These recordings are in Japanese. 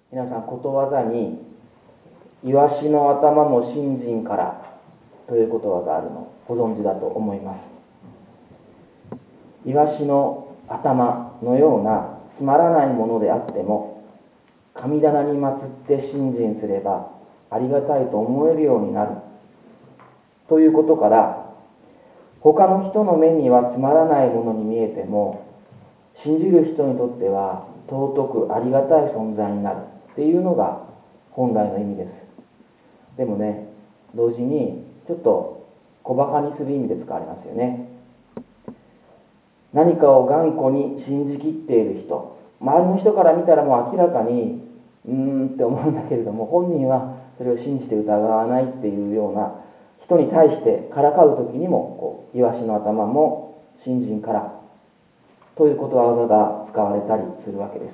皆さん、ことわざにイワシの頭も信心からということわざがあるのをご存知だと思います。イワシの頭のようなつまらないものであっても、神棚に祀って信心すればありがたいと思えるようになるということから、他の人の目にはつまらないものに見えても、信じる人にとっては尊くありがたい存在になるっていうのが本来の意味です。でもね、同時にちょっと小馬鹿にする意味で使われますよね。何かを頑固に信じきっている人、周りの人から見たらもう明らかにって思うんだけれども、本人はそれを信じて疑わないっていうような人に対してからかう時にも、イワシの頭も信心からということわざが使われたりするわけです。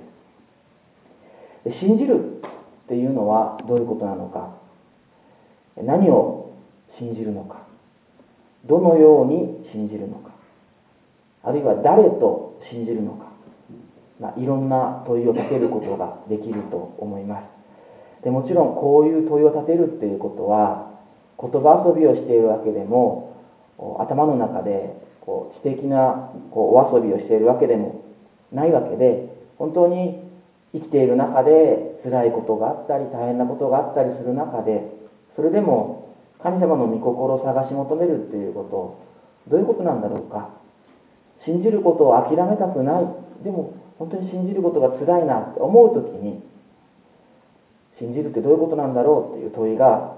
信じるっていうのはどういうことなのか、何を信じるのか、どのように信じるのか、あるいは誰と信じるのか、いろんな問いを立てることができると思います。でもちろんこういう問いを立てるっていうことは言葉遊びをしているわけでも、頭の中で知的なお遊びをしているわけでもないわけで、本当に生きている中で辛いことがあったり大変なことがあったりする中で、それでも神様の御心を探し求めるっていうこと、どういうことなんだろうか。信じることを諦めたくない、でも本当に信じることが辛いなって思うときに、信じるってどういうことなんだろうっていう問いが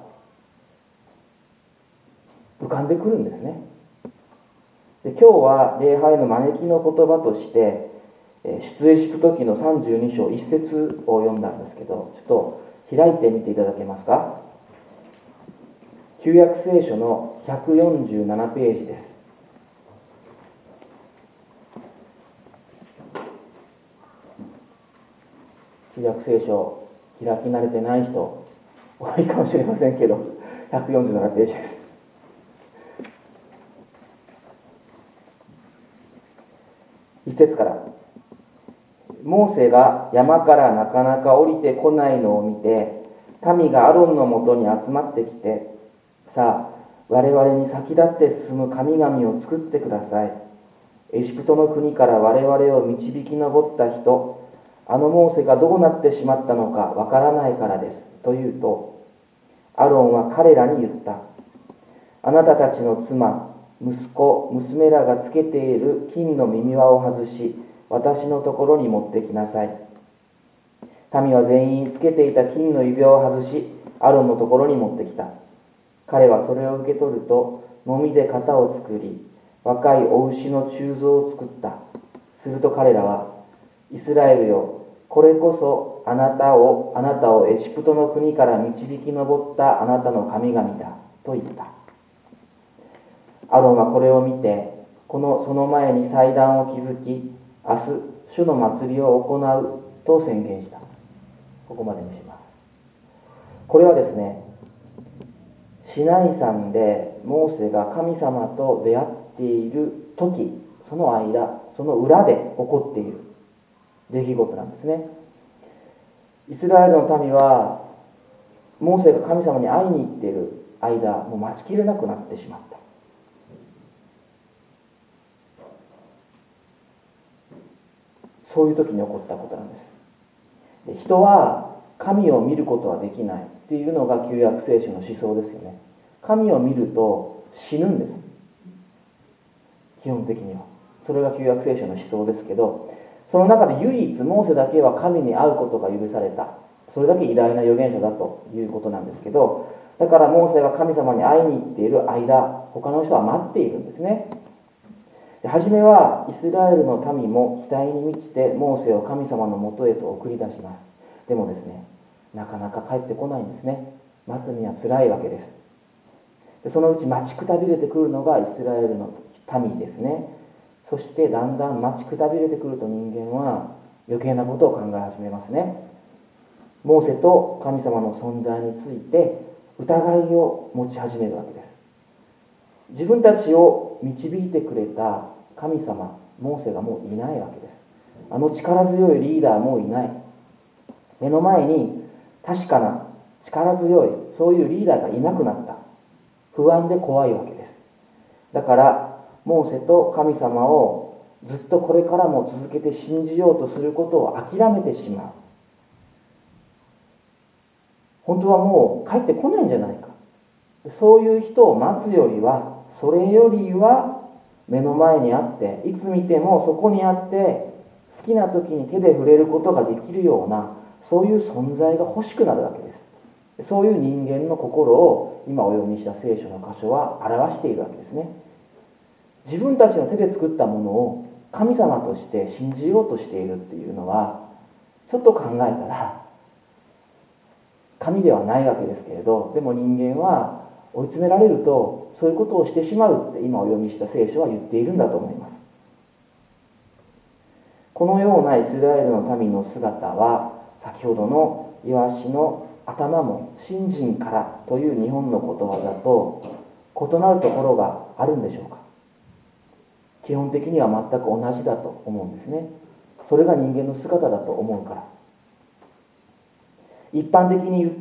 浮かんでくるんですね。で、今日は礼拝の招きの言葉として出エジプト記の32章1節を読んだんですけど、ちょっと開いてみていただけますか。旧約聖書の147ページです。旧約聖書開き慣れてない人多いかもしれませんけど、147ページです。一節から、モーセが山からなかなか降りてこないのを見て、民がアロンのもとに集まってきて、さあ我々に先立って進む神々を作ってください。エジプトの国から我々を導き上った人、あのモーセがどうなってしまったのかわからないからですと言うと、アロンは彼らに言った。あなたたちの妻、息子、娘らがつけている金の耳輪を外し、私のところに持ってきなさい。民は全員つけていた金の指輪を外し、アロンのところに持ってきた。彼はそれを受け取ると、もみで型を作り、若い子牛の鋳造を作った。すると彼らは、イスラエルよ、これこそあなたをエジプトの国から導き上ったあなたの神々だと言った。アロンはこれを見て、その前に祭壇を築き、明日主の祭りを行うと宣言した。ここまでにします。これはですね、シナイ山でモーセが神様と出会っている時、その間、その裏で起こっている出来事なんですね。イスラエルの民はモーセが神様に会いに行っている間、もう待ちきれなくなってしまった。そういう時に起こったことなんです。で、人は神を見ることはできないっていうのが旧約聖書の思想ですよね。神を見ると死ぬんです、基本的には。それが旧約聖書の思想ですけど、その中で唯一モーセだけは神に会うことが許された。それだけ偉大な預言者だということなんですけど、だからモーセが神様に会いに行っている間、他の人は待っているんですね。はじめはイスラエルの民も期待に満ちてモーセを神様のもとへと送り出します。でもですね、なかなか帰ってこないんですね。待つには辛いわけです。で、そのうち待ちくたびれてくるのがイスラエルの民ですね。そしてだんだん待ちくたびれてくると、人間は余計なことを考え始めますね。モーセと神様の存在について疑いを持ち始めるわけです。自分たちを導いてくれた神様、モーセがもういないわけです。あの力強いリーダーもいない。 目の前に確かな力強いそういうリーダーがいなくなった。不安で怖いわけです。だからモーセと神様をずっとこれからも続けて信じようとすることを諦めてしまう。本当はもう帰ってこないんじゃないか、そういう人を待つよりは、それよりは目の前にあって、いつ見てもそこにあって、好きな時に手で触れることができるような、そういう存在が欲しくなるわけです。そういう人間の心を今お読みした聖書の箇所は表しているわけですね。自分たちの手で作ったものを神様として信じようとしているっていうのは、ちょっと考えたら神ではないわけですけれど、でも人間は追い詰められるとそういうことをしてしまうって今お読みした聖書は言っているんだと思います。このようなイスラエルの民の姿は、先ほどのイワシの頭も信心からという日本の言葉だと異なるところがあるんでしょうか。基本的には全く同じだと思うんですね。それが人間の姿だと思うから。一般的に言って、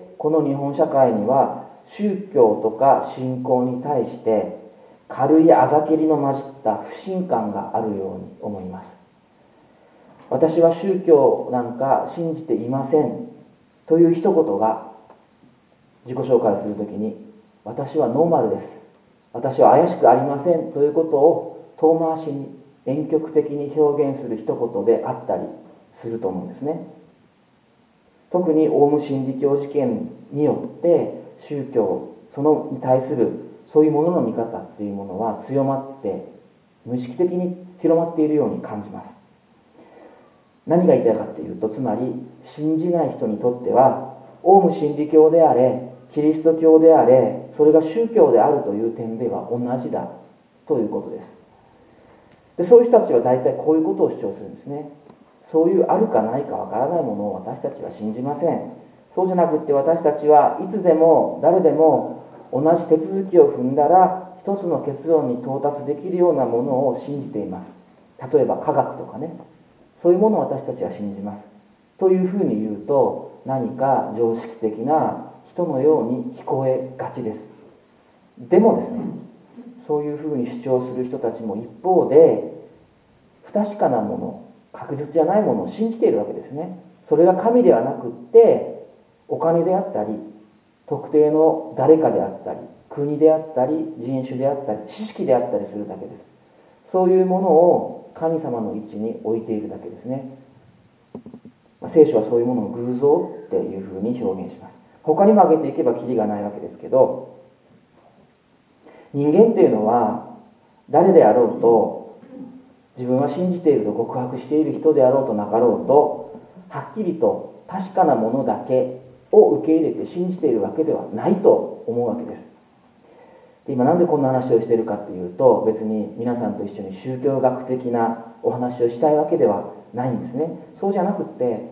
この日本社会には宗教とか信仰に対して軽いあざけりの混じった不信感があるように思います。私は宗教なんか信じていませんという一言が自己紹介するときに、私はノーマルです、私は怪しくありませんということを遠回しに婉曲的に表現する一言であったりすると思うんですね。特にオウム真理教事件によって宗教そのに対するそういうものの見方っていうものは強まって無意識的に広まっているように感じます。何が言いたいかというと、つまり信じない人にとってはオウム真理教であれキリスト教であれ、それが宗教であるという点では同じだということです。でそういう人たちは大体こういうことを主張するんですね。そういうあるかないかわからないものを私たちは信じません。そうじゃなくって、私たちはいつでも誰でも同じ手続きを踏んだら一つの結論に到達できるようなものを信じています。例えば科学とかね、そういうものを私たちは信じますというふうに言うと、何か常識的な人のように聞こえがちです。でもですね、そういうふうに主張する人たちも一方で不確かなもの、確実じゃないものを信じているわけですね。それが神ではなくってお金であったり、特定の誰かであったり、国であったり、人種であったり、知識であったりするだけです。そういうものを神様の位置に置いているだけですね。聖書はそういうものを偶像っていうふうに表現します。他にも挙げていけばキリがないわけですけど、人間っていうのは誰であろうと、自分は信じていると告白している人であろうとなかろうと、はっきりと確かなものだけを受け入れて信じているわけではないと思うわけです。で今なんでこんな話をしているかっていうと、別に皆さんと一緒に宗教学的なお話をしたいわけではないんですね。そうじゃなくって、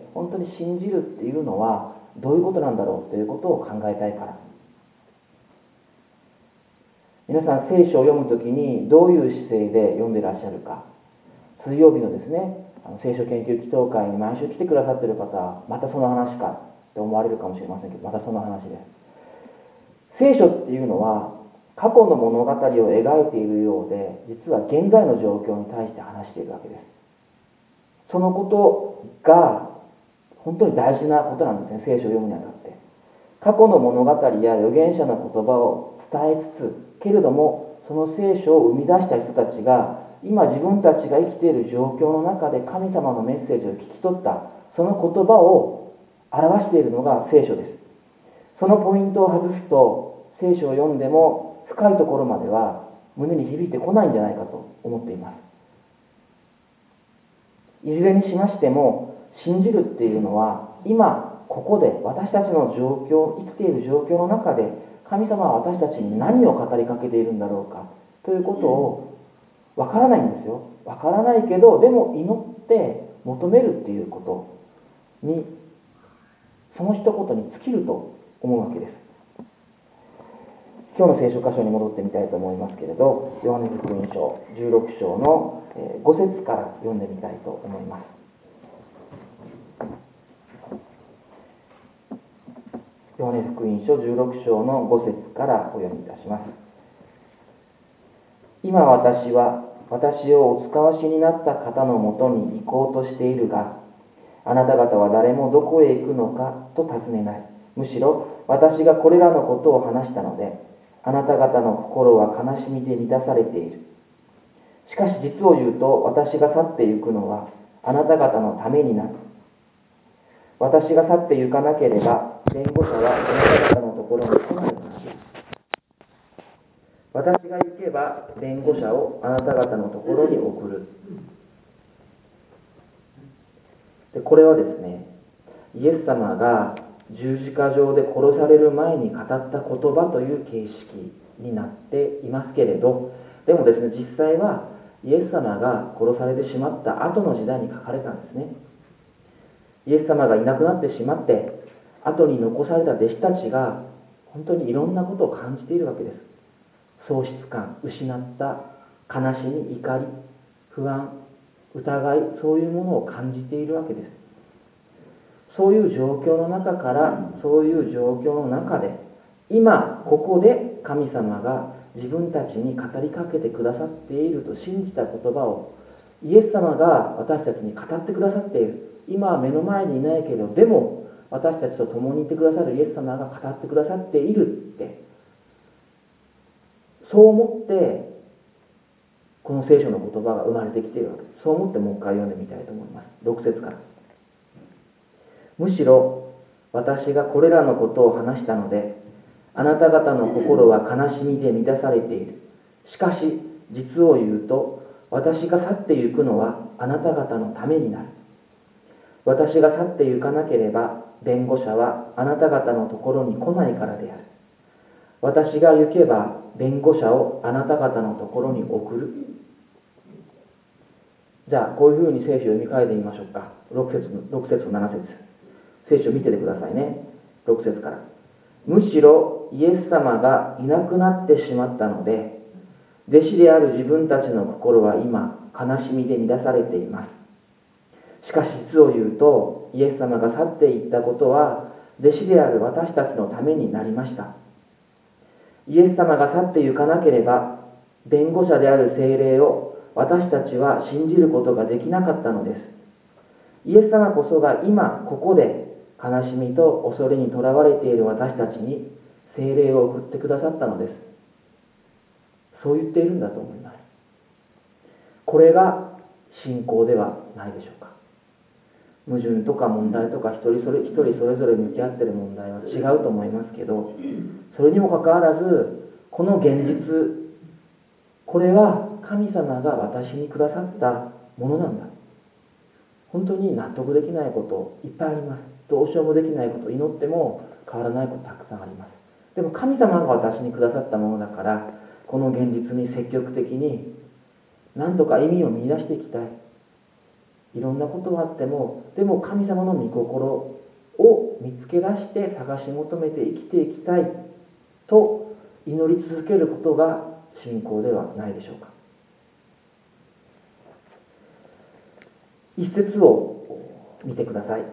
本当に信じるっていうのはどういうことなんだろうということを考えたいから。皆さん聖書を読むときにどういう姿勢で読んでらっしゃるか。水曜日のですね、聖書研究祈祷会に毎週来てくださっている方は、またその話かって思われるかもしれませんけど、またその話です。聖書っていうのは過去の物語を描いているようで、実は現在の状況に対して話しているわけです。そのことが本当に大事なことなんですね。聖書を読むにあたって過去の物語や預言者の言葉を伝えつつ、けれどもその聖書を生み出した人たちが今自分たちが生きている状況の中で神様のメッセージを聞き取った、その言葉を表しているのが聖書です。そのポイントを外すと、聖書を読んでも深いところまでは胸に響いてこないんじゃないかと思っています。いずれにしましても、信じるっていうのは今ここで私たちの状況、生きている状況の中で神様は私たちに何を語りかけているんだろうかということをわからないんですよ。わからないけど、でも祈って求めるっていうことに、その一言に尽きると思うわけです。今日の聖書箇所に戻ってみたいと思いますけれど、ヨハネ福音書16章の5節から読んでみたいと思います。 ヨハネ福音書16章の5節からお読みいたします。今私は私をお使わしになった方のもとに行こうとしているが、あなた方は誰もどこへ行くのかと尋ねない。むしろ私がこれらのことを話したので、あなた方の心は悲しみで満たされている。しかし実を言うと、私が去って行くのはあなた方のためになる。私が去って行かなければ、弁護者はあなた方のところに来ないのです。私が行けば、弁護者をあなた方のところに送る。で、これはですね、イエス様が十字架上で殺される前に語った言葉という形式になっていますけれど、でもですね、実際はイエス様が殺されてしまった後の時代に書かれたんですね。イエス様がいなくなってしまって、後に残された弟子たちが本当にいろんなことを感じているわけです。喪失感、失った悲しみ、怒り、不安、疑い、そういうものを感じているわけです。そういう状況の中から、そういう状況の中で、今ここで神様が自分たちに語りかけてくださっていると信じた言葉を、イエス様が私たちに語ってくださっている。今は目の前にいないけど、でも私たちと共にいてくださるイエス様が語ってくださっているって、そう思ってこの聖書の言葉が生まれてきているわけです。そう思ってもう一回読んでみたいと思います。6節から。むしろ私がこれらのことを話したので、あなた方の心は悲しみで満たされている。しかし実を言うと、私が去って行くのはあなた方のためになる。私が去って行かなければ、弁護者はあなた方のところに来ないからである。私が行けば、弁護者をあなた方のところに送る。じゃあこういうふうに聖書を読み替えてみましょうか。6節と7節、聖書を見ててくださいね。6節から。むしろイエス様がいなくなってしまったので、弟子である自分たちの心は今悲しみで満たされています。しかし実を言うと、イエス様が去っていったことは弟子である私たちのためになりました。イエス様が去って行かなければ、弁護者である聖霊を私たちは信じることができなかったのです。イエス様こそが今ここで悲しみと恐れにとらわれている私たちに聖霊を送ってくださったのです。そう言っているんだと思います。これが信仰ではないでしょうか。矛盾とか問題とか一人それぞれ向き合っている問題は違うと思いますけど、それにもかかわらず、この現実、これは神様が私にくださったものなんだ。本当に納得できないこといっぱいあります。どうしようもできないこと、祈っても変わらないことたくさんあります。でも神様が私にくださったものだから、この現実に積極的に何とか意味を見出していきたい。いろんなことがあっても、でも神様の御心を見つけ出して探し求めて生きていきたいと祈り続けることが信仰ではないでしょうか。一節を見てください。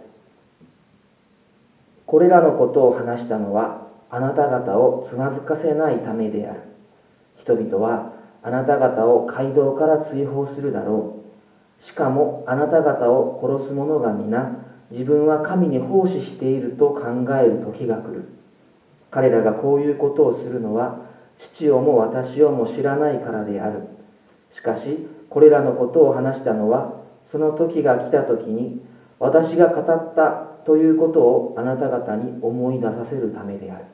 これらのことを話したのはあなた方をつまずかせないためである。人々はあなた方を街道から追放するだろう。しかもあなた方を殺す者が皆自分は神に奉仕していると考える時が来る。彼らがこういうことをするのは父をも私をも知らないからである。しかしこれらのことを話したのは、その時が来た時に私が語ったということをあなた方に思い出させるためである。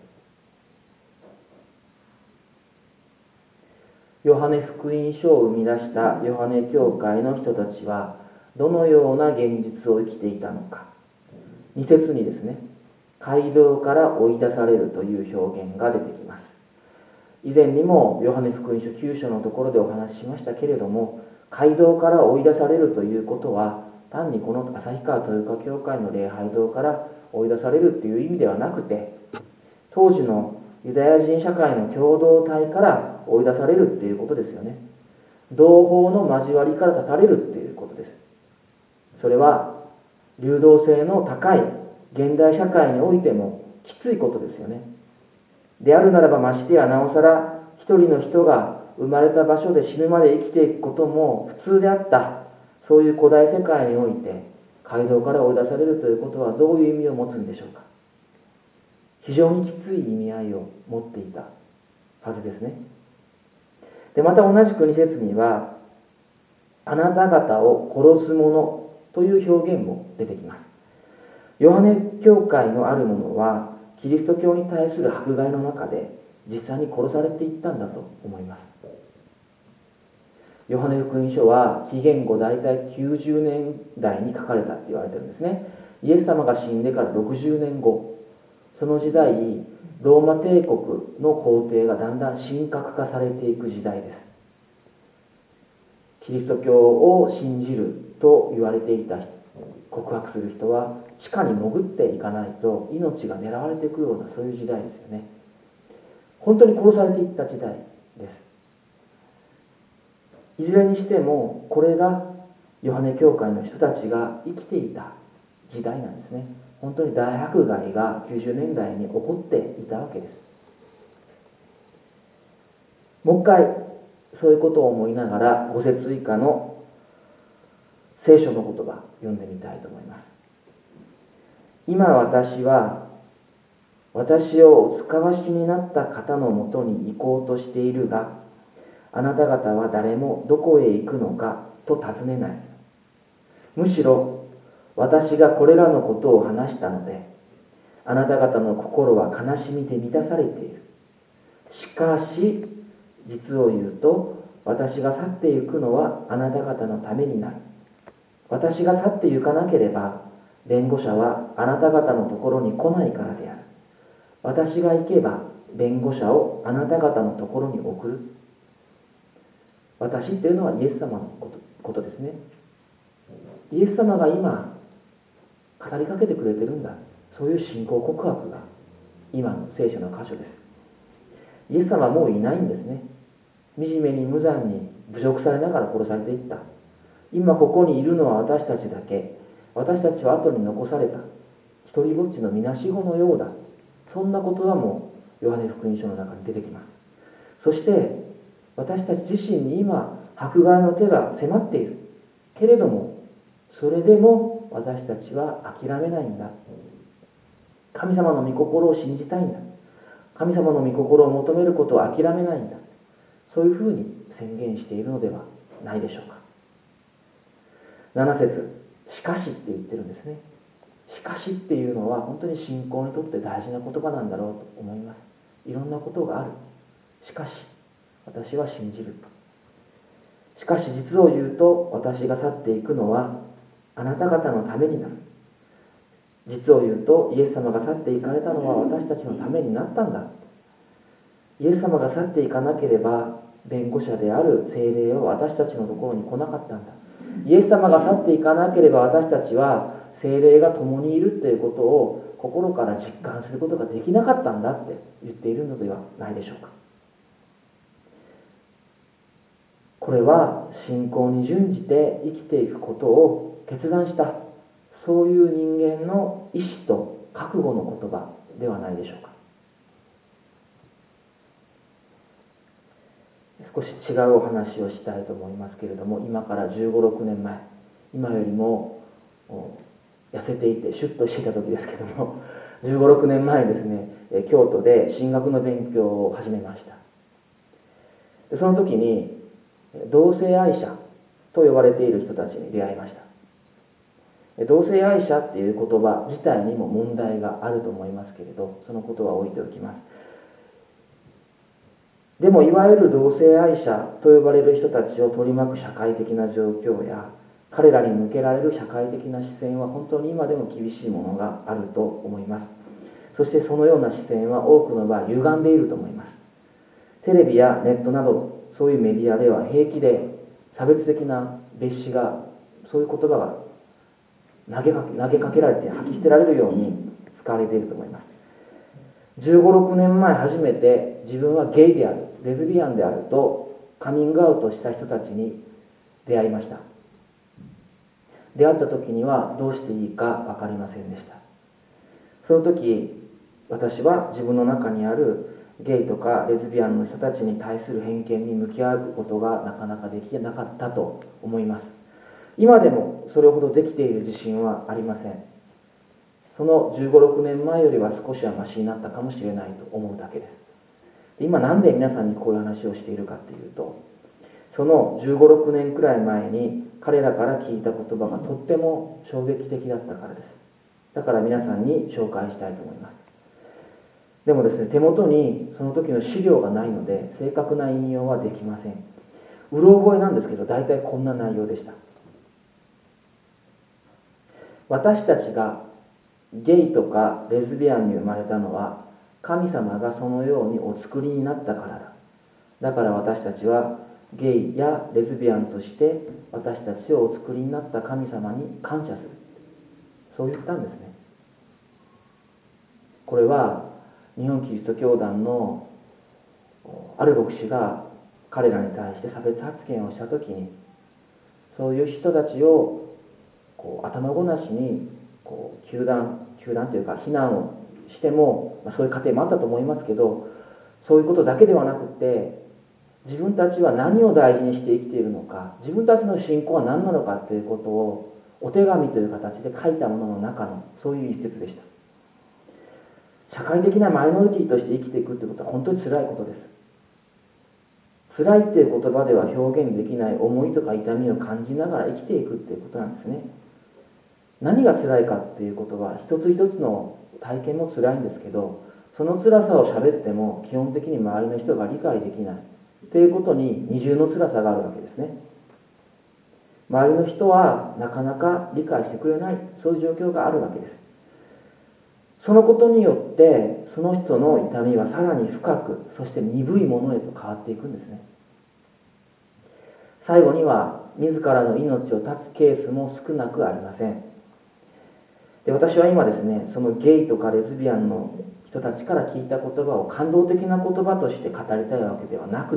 ヨハネ福音書を生み出したヨハネ教会の人たちはどのような現実を生きていたのか。2節にですね、街道から追い出されるという表現が出てきます。以前にもヨハネ福音書9章のところでお話ししましたけれども、街道から追い出されるということは単にこの旭川豊川教会の礼拝堂から追い出されるという意味ではなくて、当時のユダヤ人社会の共同体から追い出されるっていうことですよね。同胞の交わりから断たれるっていうことです。それは流動性の高い現代社会においてもきついことですよね。であるならばましてやなおさら一人の人が生まれた場所で死ぬまで生きていくことも普通であった、そういう古代世界において街道から追い出されるということはどういう意味を持つんでしょうか。非常にきつい意味合いを持っていたはずですね。でまた同じく2節には、あなた方を殺す者という表現も出てきます。ヨハネ教会のある者はキリスト教に対する迫害の中で実際に殺されていったんだと思います。ヨハネ福音書は紀元後大体90年代に書かれたって言われてるんですね。イエス様が死んでから60年後、その時代ローマ帝国の皇帝がだんだん神格化されていく時代です。キリスト教を信じると言われていた告白する人は地下に潜っていかないと命が狙われていくような、そういう時代ですよね。本当に殺されていった時代です。いずれにしてもこれがヨハネ教会の人たちが生きていた時代なんですね。本当に大迫害が90年代に起こっていたわけです。もう一回そういうことを思いながら5節以下の聖書の言葉読んでみたいと思います。今私は私をお使わしになった方のもとに行こうとしているが、あなた方は誰もどこへ行くのかと尋ねない。むしろ私がこれらのことを話したので、あなた方の心は悲しみで満たされている。しかし実を言うと、私が去って行くのはあなた方のためになる。私が去って行かなければ弁護者はあなた方のところに来ないからである。私が行けば弁護者をあなた方のところに送る。私っていうのはイエス様のことですね。イエス様が今語りかけてくれてるんだ、そういう信仰告白が今の聖書の箇所です。イエス様はもういないんですね。惨めに無残に侮辱されながら殺されていった。今ここにいるのは私たちだけ。私たちは後に残された一人ぼっちのみなしごのようだ。そんな言葉もヨハネ福音書の中に出てきます。そして私たち自身に今迫害の手が迫っているけれども、それでも私たちは諦めないんだ。神様の御心を信じたいんだ。神様の御心を求めることを諦めないんだ。そういうふうに宣言しているのではないでしょうか。7節、しかしって言ってるんですね。しかしっていうのは本当に信仰にとって大事な言葉なんだろうと思います。いろんなことがある。しかし私は信じる。しかし実を言うと、私が去っていくのはあなた方のためになる。実を言うと、イエス様が去っていかれたのは私たちのためになったんだ。イエス様が去っていかなければ弁護者である聖霊は私たちのところに来なかったんだ。イエス様が去っていかなければ私たちは聖霊が共にいるということを心から実感することができなかったんだって言っているのではないでしょうか。これは信仰に準じて生きていくことを決断した、そういう人間の意志と覚悟の言葉ではないでしょうか。少し違うお話をしたいと思いますけれども、今から15、6年前、今よりも痩せていてシュッとしていた時ですけども、15、6年前ですね、京都で神学の勉強を始めました。でその時に同性愛者と呼ばれている人たちに出会いました。同性愛者っていう言葉自体にも問題があると思いますけれど、そのことは置いておきます。でもいわゆる同性愛者と呼ばれる人たちを取り巻く社会的な状況や彼らに向けられる社会的な視線は本当に今でも厳しいものがあると思います。そしてそのような視線は多くの場合歪んでいると思います。テレビやネットなどそういうメディアでは平気で差別的な蔑視が、そういう言葉が投げかけられて吐き捨てられるように使われていると思います。15、6年前初めて自分はゲイである、レズビアンであるとカミングアウトした人たちに出会いました。出会った時にはどうしていいか分かりませんでした。その時私は自分の中にあるゲイとかレズビアンの人たちに対する偏見に向き合うことがなかなかできなかったと思います。今でもそれほどできている自信はありません。その15、16年前よりは少しはマシになったかもしれないと思うだけです。今なんで皆さんにこういう話をしているかっていうと、その15、6年くらい前に彼らから聞いた言葉がとっても衝撃的だったからです。だから皆さんに紹介したいと思います。でもですね、手元にその時の資料がないので正確な引用はできません。うろ覚えなんですけど、大体こんな内容でした。私たちがゲイとかレズビアンに生まれたのは、神様がそのようにお作りになったからだ。だから私たちはゲイやレズビアンとして私たちをお作りになった神様に感謝する。そう言ったんですね。これは日本キリスト教団のある牧師が彼らに対して差別発言をしたときに、そういう人たちを頭ごなしに糾弾というか非難をしても、そういう過程もあったと思いますけど、そういうことだけではなくて、自分たちは何を大事にして生きているのか、自分たちの信仰は何なのかということをお手紙という形で書いたものの中のそういう一節でした。社会的なマイノリティとして生きていくということは本当に辛いことです。辛いっていう言葉では表現できない思いとか痛みを感じながら生きていくっていうことなんですね。何が辛いかっていうことは一つ一つの体験も辛いんですけど、その辛さを喋っても基本的に周りの人が理解できないということに二重の辛さがあるわけですね。周りの人はなかなか理解してくれない、そういう状況があるわけです。そのことによってその人の痛みはさらに深く、そして鈍いものへと変わっていくんですね。最後には自らの命を絶つケースも少なくありません。で、私は今ですね、そのゲイとかレズビアンの人たちから聞いた言葉を感動的な言葉として語りたいわけではなくって、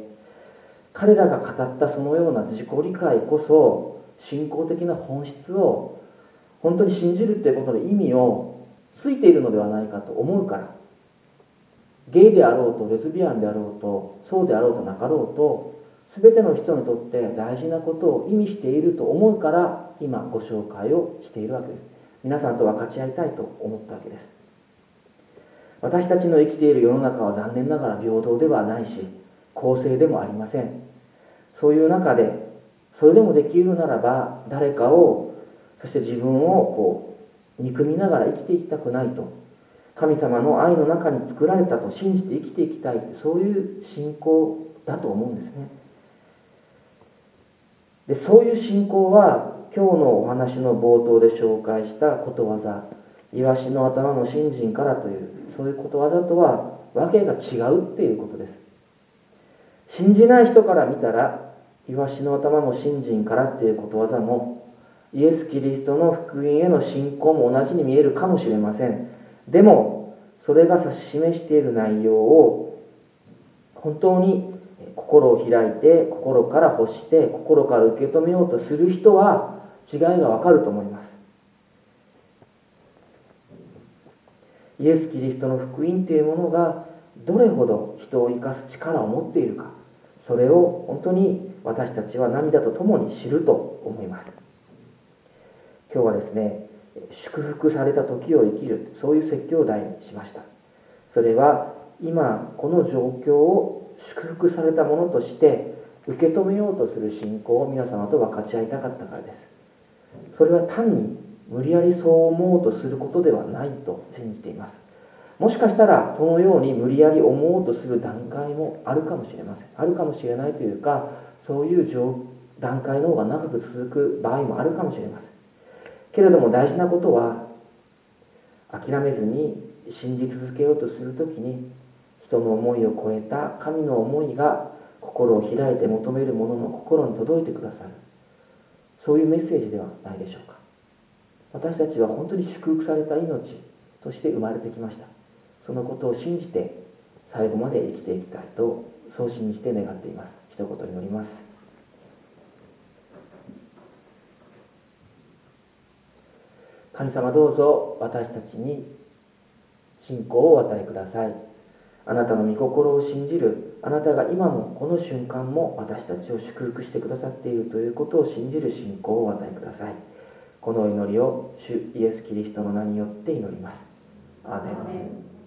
彼らが語ったそのような自己理解こそ信仰的な本質を本当に信じるということの意味をついているのではないかと思うから、ゲイであろうとレズビアンであろうとそうであろうとなかろうと、全ての人にとって大事なことを意味していると思うから今ご紹介をしているわけです。皆さんと分かち合いたいと思ったわけです。私たちの生きている世の中は残念ながら平等ではないし公正でもありません。そういう中でそれでもできるならば誰かを、そして自分を憎みながら生きていきたくないと、神様の愛の中に作られたと信じて生きていきたい、そういう信仰だと思うんですね。で、そういう信仰は今日のお話の冒頭で紹介したことわざ、イワシの頭の信心からという、そういうことわざとはわけが違うっていうことです。信じない人から見たら、イワシの頭の信心からっていうことわざもイエス・キリストの福音への信仰も同じに見えるかもしれません。でもそれが指し示している内容を本当に心を開いて、心から欲して、心から受け止めようとする人は違いがわかると思います。イエス・キリストの福音というものがどれほど人を生かす力を持っているか、それを本当に私たちは涙とともに知ると思います。今日はですね、祝福された時を生きる、そういう説教題にしました。それは今この状況を祝福されたものとして受け止めようとする信仰を皆様と分かち合いたかったからです。それは単に無理やりそう思おうとすることではないと信じています。もしかしたらそのように無理やり思おうとする段階もあるかもしれません。あるかもしれないというか、そういう段階の方が長く続く場合もあるかもしれません。けれども大事なことは、諦めずに信じ続けようとするときに、人の思いを超えた神の思いが心を開いて求める者の心に届いてくださる、そういうメッセージではないでしょうか。私たちは本当に祝福された命として生まれてきました。そのことを信じて最後まで生きていきたいと、そう信じて願っています。一言祈ります。神様、どうぞ私たちに信仰をお与えください。あなたの御心を信じる、あなたが今もこの瞬間も私たちを祝福してくださっているということを信じる信仰をお与えください。この祈りを主イエス・キリストの名によって祈ります。アーメン。